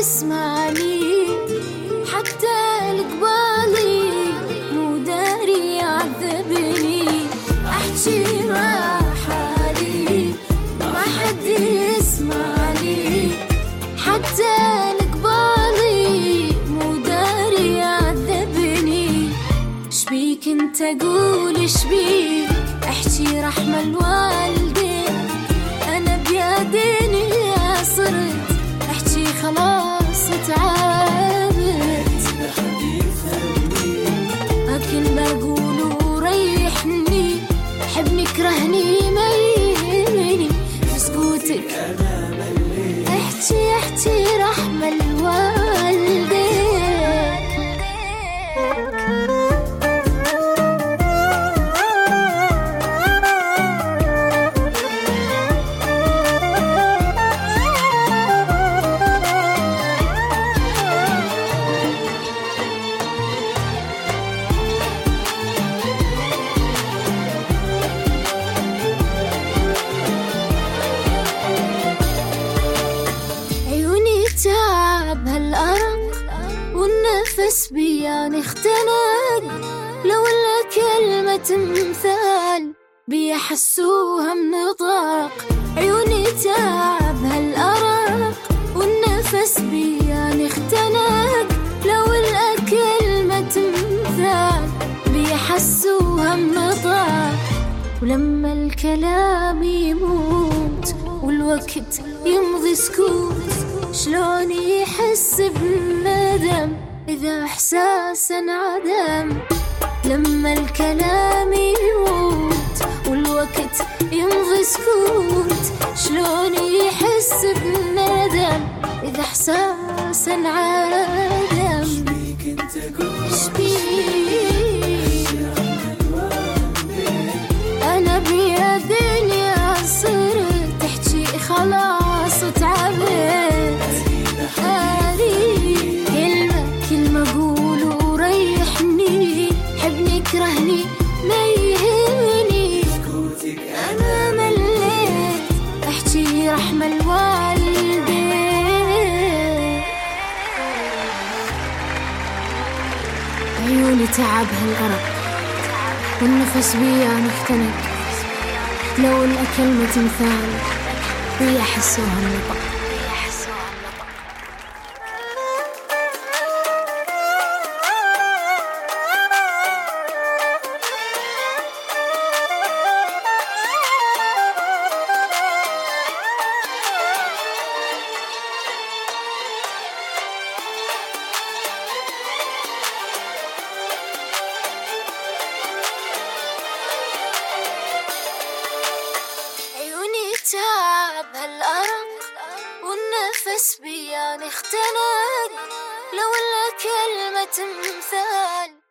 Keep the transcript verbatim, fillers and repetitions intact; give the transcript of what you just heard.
يسمعني، حتى القبالي مو داري يعذبني. احكي مع حالي ما حد يسمعني، حتى القبالي مو داري يعذبني. شبيك انت قول شبيك، احكي رحمة الوالدين. انا بيديني صرت احكي خلاص تعبت، لكن بقول ريحني، حبني كرهني ما يهمني. بسكوتك احكي احكي رحمة الوالدين. تعب هالأرق والنفس بياني اختنق، لولا كلمة مثال بيحسوها منطق. عيوني تعب هالأرق والنفس بياني اختنق، لولا كلمة مثال بيحسوها منطق. ولما الكلام يموت والوقت يمضي سكوت، شلون يحس بندم إذا إحساسا انعدم. لما الكلام يموت والوقت يمضي سكوت، شلون يحس بندم إذا إحساسا انعدم. شبيك انت قول شبيك، أنا بيديني صرت تحكي خلاص تعبت. هذه كلمة كلمة قول وريحني، حبني كرهني ما يهمني. أنا مليت احكي رحمة الوالدين. عيوني تعب هالأرق والنفس بياني اختنق، لولا كلمة مثال بيحسوها النطق. تعب هالأرق والنفس بياني اختنق، لولا كلمة مثال